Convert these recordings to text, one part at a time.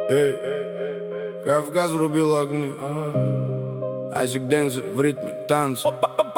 Эй, Кавказ врубил огни, Асик Дензер в ритме танца.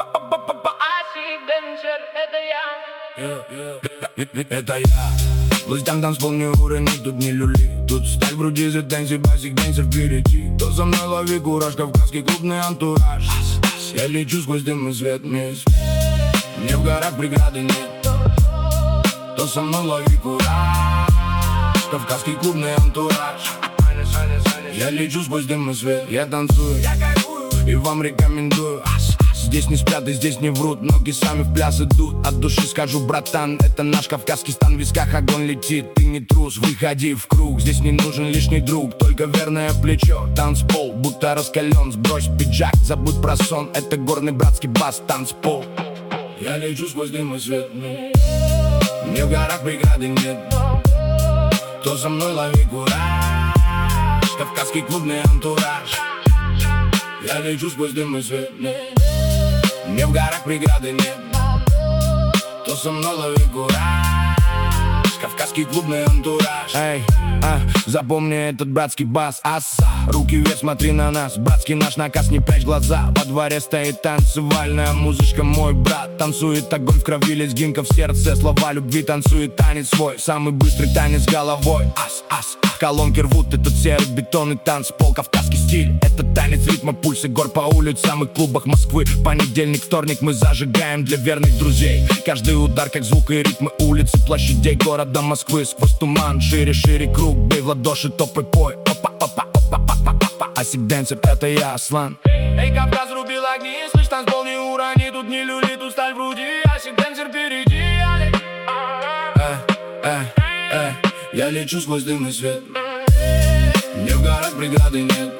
Это я. Властям танцпол не урони, тут не люли. Тут сталь в груди, заденси, басик, денсер впереди. То со мной лови кураж, кавказский клубный антураж. Я лечу сквозь дым и свет, мне в горах преграды нет. То со мной лови кураж, кавказский клубный антураж. Я лечу сквозь дым и свет, я танцую, я кайфую, и вам рекомендую. Здесь не спят и здесь не врут, ноги сами в пляс идут. От души скажу, братан, это наш кавказский стан. В висках огонь летит, ты не трус, выходи в круг. Здесь не нужен лишний друг, только верное плечо. Танцпол, будто раскален, сбрось пиджак, забудь про сон. Это горный братский бас, танцпол. Я лечу сквозь дым и свет, мне в горах преграды нет. То со мной лови кураж, кавказский клубный антураж. Я лечу сквозь дым и свет, мне в горах преграды нет. То со мной лови кураж, кавказский клубный антураж. Эй, запомни этот братский бас, аса. Руки вверх, смотри на нас, братский наш наказ, не прячь глаза. Во дворе стоит танцевальная музычка, мой брат. Танцует огонь в крови, лезгинка в сердце, слова любви. Танцует танец свой, самый быстрый танец головой. Колонки рвут этот серый бетон и танцпол, кавказский стиль. Это танец ритма, пульса гор по улицам и клубах Москвы. Понедельник, вторник мы зажигаем для верных друзей. Каждый удар как звук и ритмы улицы, площадей города Москвы. Сквозь туман, шире круг, бей в ладоши, топай, пой. Асик Дензер, это я, Аслан. Эй, Кавказ рубил огни, слышь, танцпол не урони. Тут не люли, тут сталь в груди, Асик Дензер впереди. Я лечу сквозь дым и свет, мне в горах преграды нет.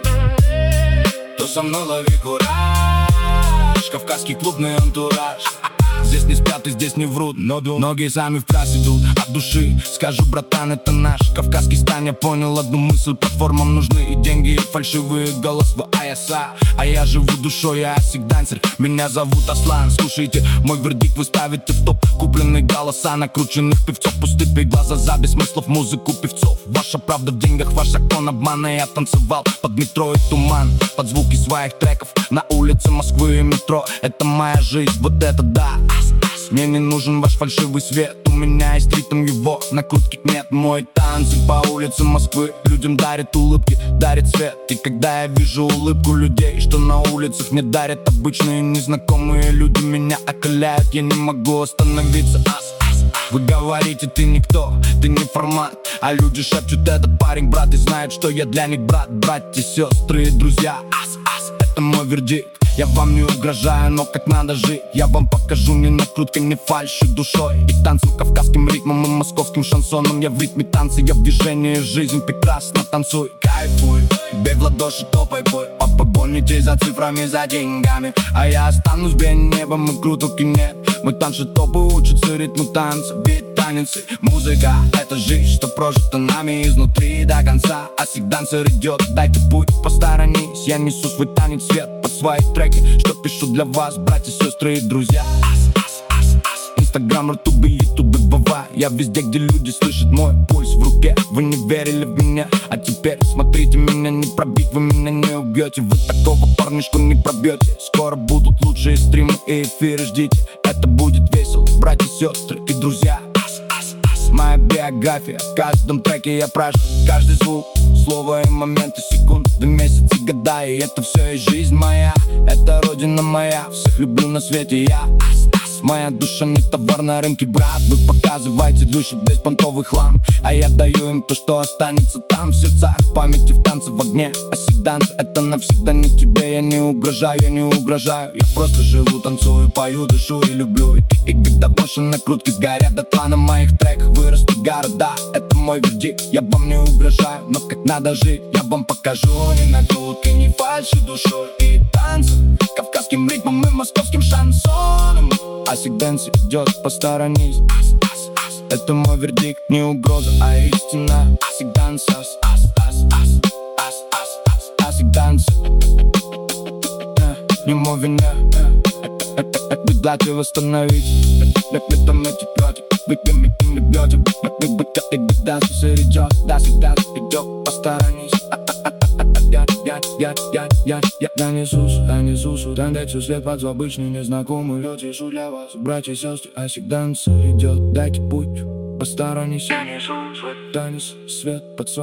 То со мной лови кураж, кавказский клубный антураж. Здесь не спят и здесь не врут, но ноги сами в пляс идут. От души скажу, братан, это наш кавказский стан. Я понял одну мысль, платформам нужны и деньги, и фальшивые голоса. А я живу душой, я Асик Дензер, меня зовут Аслан. Слушайте, мой вердикт вы ставите в топ. Купленные голоса накрученных певцов, пустые глаза за бессмыслов музыку певцов. Ваша правда в деньгах, ваш закон обмана. Я танцевал под метро и туман, под звуки своих треков на улице Москвы и метро. Это моя жизнь, вот это да. Мне не нужен ваш фальшивый свет, у меня есть ритм, его накрутки нет. Мой танцы по улицам Москвы людям дарит улыбки, дарит свет. И когда я вижу улыбку людей, что на улицах мне дарят обычные незнакомые люди, меня окаляют, я не могу остановиться. Вы говорите, ты никто, ты не формат, а люди шепчут, этот парень брат, и знают, что я для них брат. Братья, сестры и друзья, это мой вердикт. Я вам не угрожаю, но как надо жить я вам покажу, не накруткой, не фальшью душой. И танцем, кавказским ритмом и московским шансоном. Я в ритме танца, я в движении, жизнь прекрасна. Танцуй, кайфуй, бей в ладоши, топай, пой. Погоните за цифрами, за деньгами, а я останусь без небом и крутоки нет. Мой танцы топы учатся ритму танца, ведь танец и музыка — это жизнь, что прожита нами изнутри до конца. Асик Дензер идет, дайте путь, посторонись. Я несу свой танец, свет под свои треки, что пишу для вас, братья, сестры и друзья. Инстаграм, рутубы, ютубы, бава. Я везде, где люди слышат мой пульс в руке. Вы не верили в меня, а теперь смотрите меня, не пробить, вы меня не убьете. Вы такого парнишку не пробьете. Скоро будут лучшие стримы и эфиры, ждите. Это будет весело, братья, сестры и друзья. Моя биография, в каждом треке я прожил каждый звук, слово и моменты, секунды, месяцы, года. И это все и жизнь моя, это родина моя. Всех люблю на свете я. Моя душа не товар на рынке, брат. Вы показываете душу, беспонтовый хлам, а я даю им то, что останется там в сердцах, в памяти, в танце, в огне. Асик Дензер, это навсегда не тебе. Я не угрожаю, я не угрожаю. Я просто живу, танцую, пою, дышу и люблю. И когда ваши накрутки сгорят дотла, на моих треках вырастут города. Это мой вердикт, я вам не угрожаю, но как надо жить я вам покажу. Не накрутки, не фальши душой и танцем, кавказским ритмом и московским шансоном. Асик Дензер идет, посторонись. Это мой вердикт, не угроза, а истина. Асик Дензер, Асик Дензер, не мой вина. Дайте восстановить. Это мы теплёте, выпьем и не бьёте. Как будто ты беда, идет, да, всегда идет, посторонись. Я несусь, тенденцию след под обычный незнакомый лед. Вижу для вас, братья и сестры, а сигнал идет. Дайте путь, посторонний танец, свет под